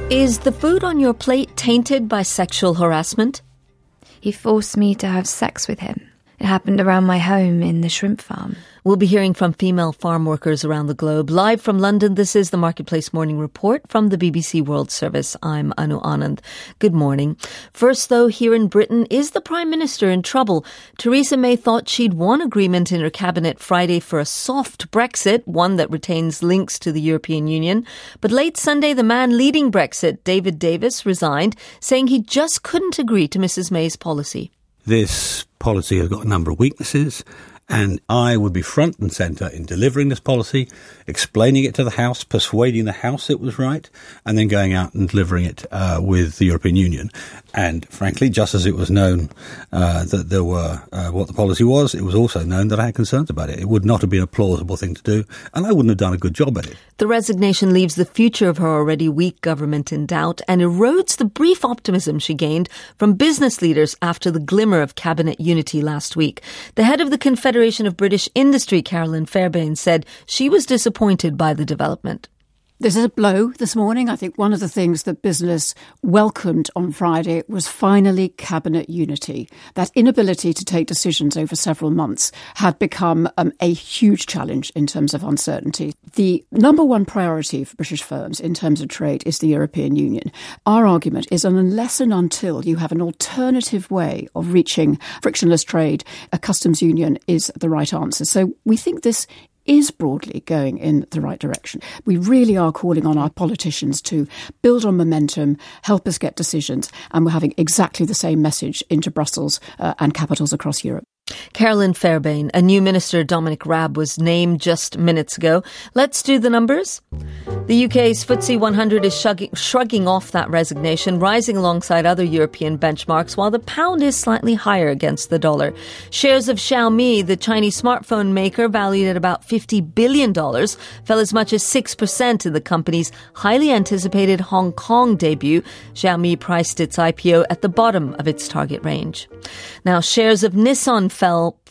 Is the food on your plate tainted by sexual harassment? He forced me to have sex with him. It happened around my home in the shrimp farm. We'll be hearing from female farm workers around the globe. Live from London, this is the Marketplace Morning Report from the BBC World Service. I'm Anu Anand. Good morning. First, though, here in Britain, is the Prime Minister in trouble? Theresa May thought she'd won agreement in her cabinet Friday for a soft Brexit, one that retains links to the European Union. But late Sunday, the man leading Brexit, David Davis, resigned, saying he just couldn't agree to Mrs May's policy. This policy has got a number of weaknesses, and I would be front and centre in delivering this policy, explaining it to the House, persuading the House it was right, and then going out and delivering it with the European Union. And frankly, just as it was known that there were what the policy was, it was also known that I had concerns about it. It would not have been a plausible thing to do, and I wouldn't have done a good job at it. The resignation leaves the future of her already weak government in doubt and erodes the brief optimism she gained from business leaders after the glimmer of cabinet unity last week. The head of the Confederation of British Industry, Carolyn Fairbairn, said she was disappointed by the development. This is a blow this morning. I think one of the things that business welcomed on Friday was finally cabinet unity. That inability to take decisions over several months had become a huge challenge in terms of uncertainty. The number one priority for British firms in terms of trade is the European Union. Our argument is that unless and until you have an alternative way of reaching frictionless trade, a customs union is the right answer. So we think this is broadly going in the right direction. We really are calling on our politicians to build on momentum, help us get decisions, and we're having exactly the same message into Brussels and capitals across Europe. Carolyn Fairbairn, a new minister, Dominic Raab, was named just minutes ago. Let's do the numbers. The UK's FTSE 100 is shrugging off that resignation, rising alongside other European benchmarks, while the pound is slightly higher against the dollar. Shares of Xiaomi, the Chinese smartphone maker, valued at about $50 billion, fell as much as 6% in the company's highly anticipated Hong Kong debut. Xiaomi priced its IPO at the bottom of its target range. Now, shares of Nissan fell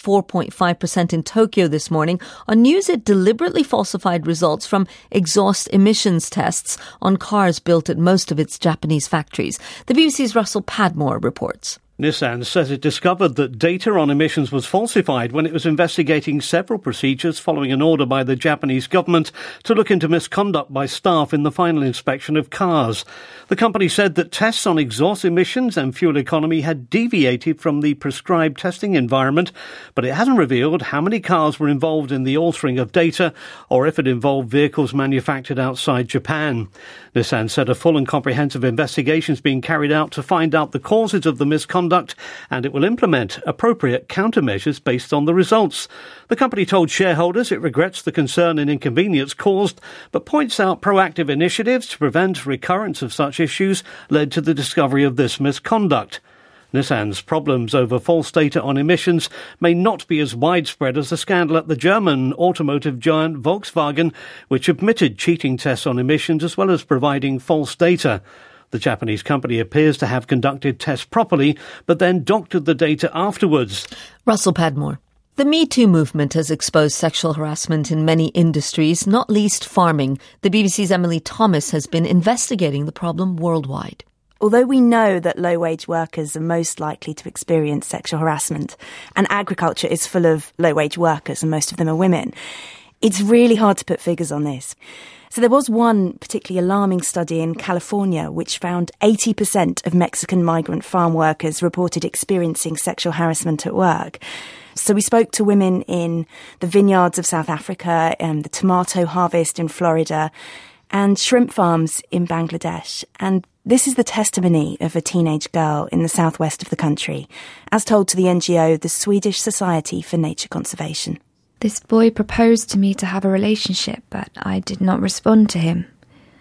4.5% in Tokyo this morning on news it deliberately falsified results from exhaust emissions tests on cars built at most of its Japanese factories. The BBC's Russell Padmore reports. Nissan says it discovered that data on emissions was falsified when it was investigating several procedures following an order by the Japanese government to look into misconduct by staff in the final inspection of cars. The company said that tests on exhaust emissions and fuel economy had deviated from the prescribed testing environment, but it hasn't revealed how many cars were involved in the altering of data or if it involved vehicles manufactured outside Japan. Nissan said a full and comprehensive investigation is being carried out to find out the causes of the misconduct, and it will implement appropriate countermeasures based on the results. The company told shareholders it regrets the concern and inconvenience caused, but points out proactive initiatives to prevent recurrence of such issues led to the discovery of this misconduct. Nissan's problems over false data on emissions may not be as widespread as the scandal at the German automotive giant Volkswagen, which admitted cheating tests on emissions as well as providing false data. The Japanese company appears to have conducted tests properly, but then doctored the data afterwards. Russell Padmore. The Me Too movement has exposed sexual harassment in many industries, not least farming. The BBC's Emily Thomas has been investigating the problem worldwide. Although we know that low-wage workers are most likely to experience sexual harassment, and agriculture is full of low-wage workers, and most of them are women, it's really hard to put figures on this. So there was one particularly alarming study in California which found 80% of Mexican migrant farm workers reported experiencing sexual harassment at work. So we spoke to women in the vineyards of South Africa, the tomato harvest in Florida, and shrimp farms in Bangladesh. And this is the testimony of a teenage girl in the southwest of the country, as told to the NGO, the Swedish Society for Nature Conservation. This boy proposed to me to have a relationship, but I did not respond to him.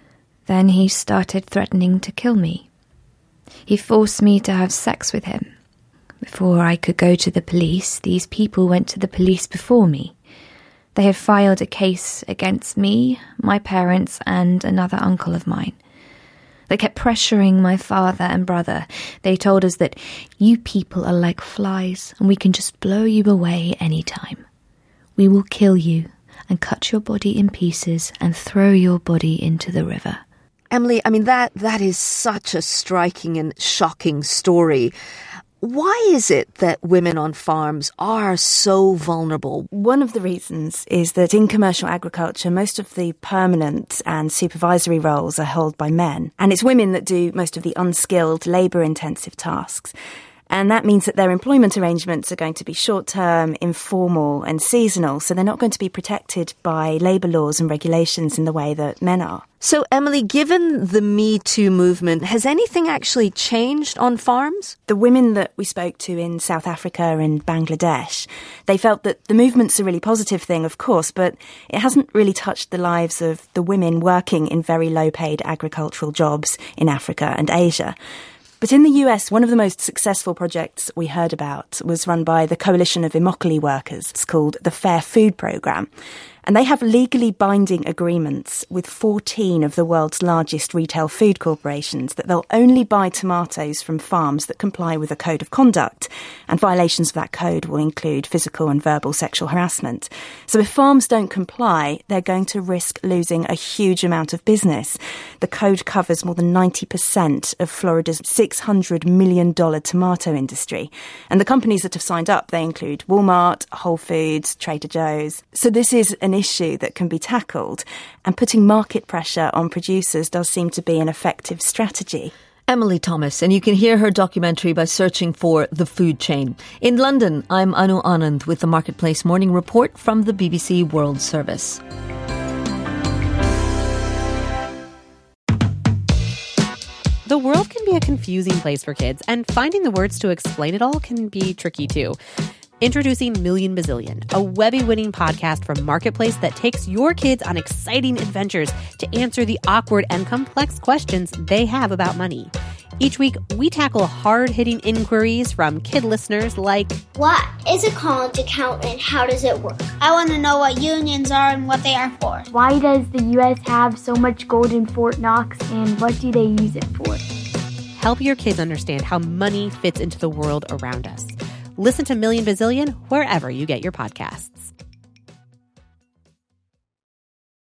Then he started threatening to kill me. He forced me to have sex with him. Before I could go to the police, these people went to the police before me. They had filed a case against me, my parents, and another uncle of mine. They kept pressuring my father and brother. They told us that you people are like flies and we can just blow you away any time. We will kill you and cut your body in pieces and throw your body into the river. Emily, I mean, that is such a striking and shocking story. Why is it that women on farms are so vulnerable? One of the reasons is that in commercial agriculture, most of the permanent and supervisory roles are held by men. And it's women that do most of the unskilled, labour-intensive tasks. And that means that their employment arrangements are going to be short-term, informal and seasonal, so they're not going to be protected by labour laws and regulations in the way that men are. So, Emily, given the Me Too movement, has anything actually changed on farms? The women that we spoke to in South Africa and Bangladesh, they felt that the movement's a really positive thing, of course, but it hasn't really touched the lives of the women working in very low-paid agricultural jobs in Africa and Asia. But in the US, one of the most successful projects we heard about was run by the Coalition of Immokalee Workers. It's called the Fair Food Programme. And they have legally binding agreements with 14 of the world's largest retail food corporations that they'll only buy tomatoes from farms that comply with a code of conduct. And violations of that code will include physical and verbal sexual harassment. So if farms don't comply, they're going to risk losing a huge amount of business. The code covers more than 90% of Florida's $600 million tomato industry. And the companies that have signed up, they include Walmart, Whole Foods, Trader Joe's. So this is an issue that can be tackled, and putting market pressure on producers does seem to be an effective strategy. Emily Thomas, and you can hear her documentary by searching for The Food Chain. In London, I'm Anu Anand with the Marketplace Morning Report from the BBC World Service. The world can be a confusing place for kids, and finding the words to explain it all can be tricky too. Introducing Million Bazillion, a Webby-winning podcast from Marketplace that takes your kids on exciting adventures to answer the awkward and complex questions they have about money. Each week, we tackle hard-hitting inquiries from kid listeners like, what is a college account and how does it work? I want to know what unions are and what they are for. Why does the U.S. have so much gold in Fort Knox, and what do they use it for? Help your kids understand how money fits into the world around us. Listen to Million Bazillion wherever you get your podcasts.